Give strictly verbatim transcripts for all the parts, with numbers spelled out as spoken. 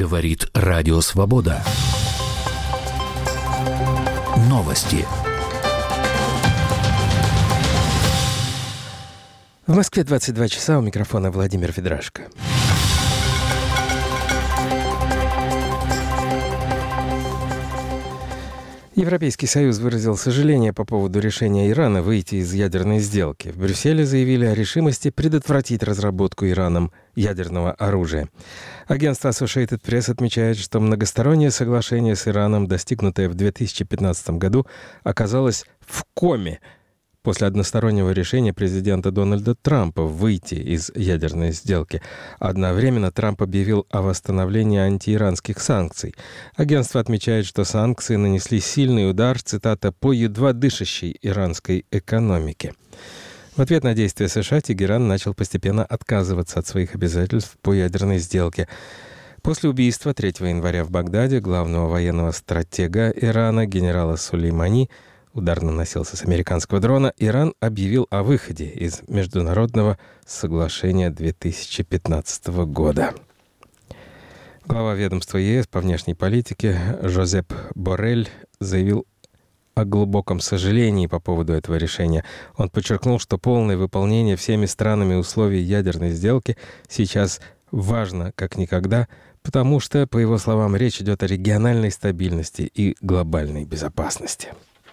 Говорит Радио Свобода. Новости. В Москве двадцать два часа, у микрофона Владимир Федрашко. Европейский Союз выразил сожаление по поводу решения Ирана выйти из ядерной сделки. В Брюсселе заявили о решимости предотвратить разработку Ираном ядерного оружия. Агентство Associated Press отмечает, что многостороннее соглашение с Ираном, достигнутое в две тысячи пятнадцатом году, оказалось в коме после одностороннего решения президента Дональда Трампа выйти из ядерной сделки. Одновременно Трамп объявил о восстановлении антииранских санкций. Агентство отмечает, что санкции нанесли сильный удар, цитата, «по едва дышащей иранской экономике». В ответ на действия США Тегеран начал постепенно отказываться от своих обязательств по ядерной сделке. После убийства третьего января в Багдаде главного военного стратега Ирана генерала Сулеймани, удар наносился с американского дрона, Иран объявил о выходе из международного соглашения две тысячи пятнадцатого года. Глава ведомства ЕС по внешней политике Жозеп Боррель заявил о глубоком сожалении по поводу этого решения. Он подчеркнул, что полное выполнение всеми странами условий ядерной сделки сейчас важно как никогда, потому что, по его словам, речь идет о региональной стабильности и глобальной безопасности.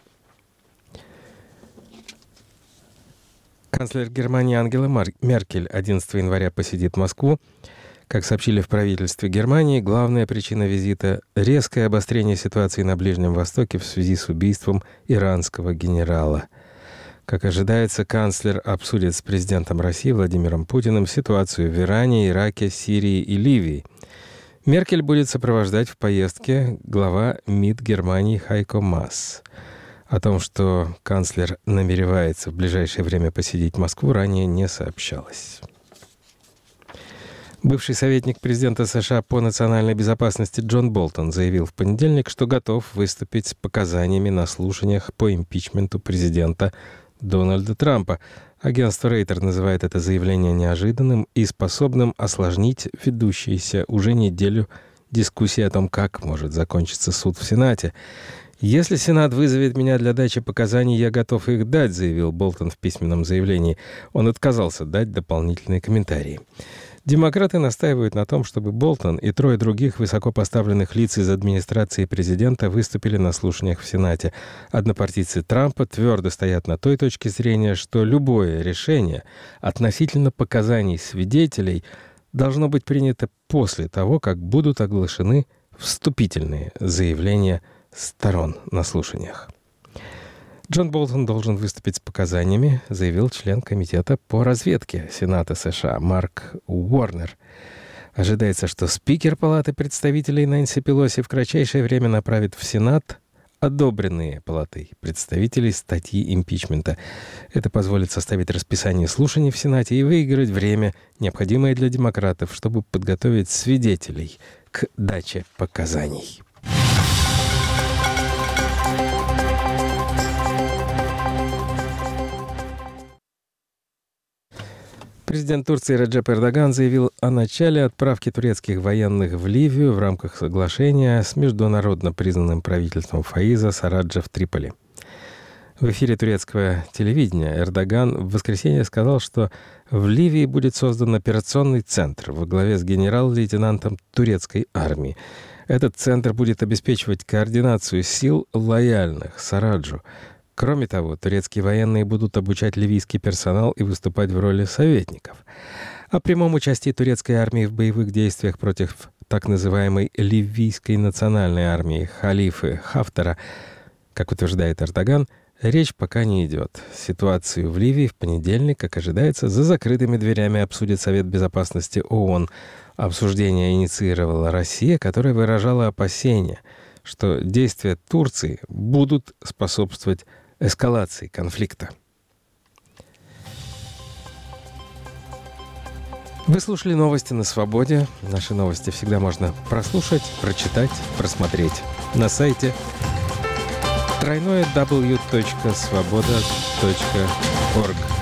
Канцлер Германии Ангела Меркель одиннадцатого января посетит Москву. Как сообщили в правительстве Германии, главная причина визита – резкое обострение ситуации на Ближнем Востоке в связи с убийством иранского генерала. Как ожидается, канцлер обсудит с президентом России Владимиром Путиным ситуацию в Иране, Ираке, Сирии и Ливии. Меркель будет сопровождать в поездке глава МИД Германии Хайко Маас. О том, что канцлер намеревается в ближайшее время посетить Москву, ранее не сообщалось. Бывший советник президента США по национальной безопасности Джон Болтон заявил в понедельник, что готов выступить с показаниями на слушаниях по импичменту президента Дональда Трампа. Агентство Рейтер называет это заявление неожиданным и способным осложнить ведущиеся уже неделю дискуссии о том, как может закончиться суд в Сенате. «Если Сенат вызовет меня для дачи показаний, я готов их дать», заявил Болтон в письменном заявлении. Он отказался дать дополнительные комментарии. Демократы настаивают на том, чтобы Болтон и трое других высокопоставленных лиц из администрации президента выступили на слушаниях в Сенате. Однопартийцы Трампа твердо стоят на той точке зрения, что любое решение относительно показаний свидетелей должно быть принято после того, как будут оглашены вступительные заявления сторон на слушаниях. Джон Болтон должен выступить с показаниями, заявил член комитета по разведке Сената США Марк Уорнер. Ожидается, что спикер Палаты представителей Нэнси Пелоси в кратчайшее время направит в Сенат одобренные Палатой представителей статьи импичмента. Это позволит составить расписание слушаний в Сенате и выиграть время, необходимое для демократов, чтобы подготовить свидетелей к даче показаний. Президент Турции Реджеп Эрдоган заявил о начале отправки турецких военных в Ливию в рамках соглашения с международно признанным правительством Фаиза Сараджа в Триполи. В эфире турецкого телевидения Эрдоган в воскресенье сказал, что в Ливии будет создан операционный центр во главе с генерал-лейтенантом турецкой армии. Этот центр будет обеспечивать координацию сил, лояльных Сараджу. Кроме того, турецкие военные будут обучать ливийский персонал и выступать в роли советников. О прямом участии турецкой армии в боевых действиях против так называемой ливийской национальной армии халифы Хафтара, как утверждает Эрдоган, речь пока не идет. Ситуацию в Ливии в понедельник, как ожидается, за закрытыми дверями обсудит Совет безопасности ООН. Обсуждение инициировала Россия, которая выражала опасения, что действия Турции будут способствовать эскалации конфликта. Вы слушали новости на Свободе. Наши новости всегда можно прослушать, прочитать, просмотреть на сайте дабл ю дабл ю дабл ю точка свобода точка орг.